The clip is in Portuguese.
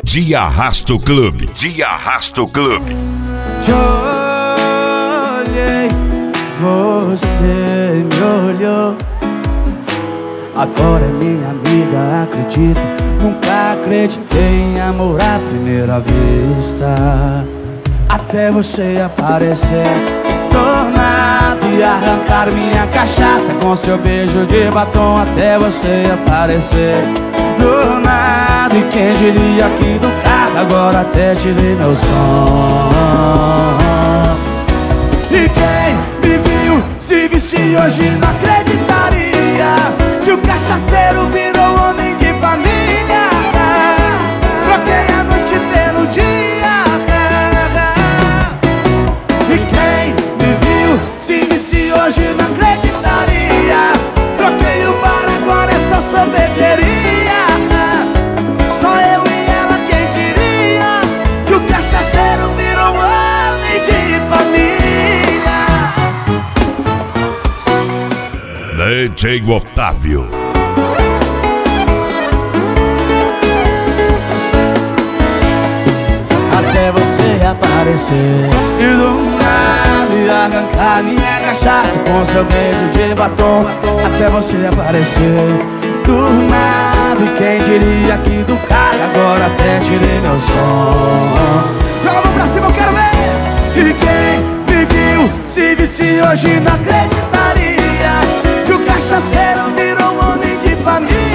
De Arrasto Clube. De Arrasto Clube. Te olhei, você me olhou. Agora é minha amiga, acredita. Nunca acreditei em amor à primeira vista, até você aparecer do nada e arrancar minha cachaça com seu beijo de batom. Até você aparecer do nada, e quem diria que do carro agora até tirei meu som. E quem me viu se visse hoje não acreditaria que o cachaceiro virou homem de família. Troquei a noite pelo dia. E quem me viu se visse hoje não acreditaria. Troquei o bar, agora é só sorveteria. Só eu e ela, quem diria que o cachaceiro virou homem de família. DJ Otávio. Até você aparecer e do nada e arrancar minha cachaça com seu beijo de batom. Até você aparecer do nada, e quem diria que do carro agora até tirei meu som. Joga a mão pra cima, eu quero ver. E quem me viu se visse hoje não acreditaria que o cachaceiro virou um homem de família.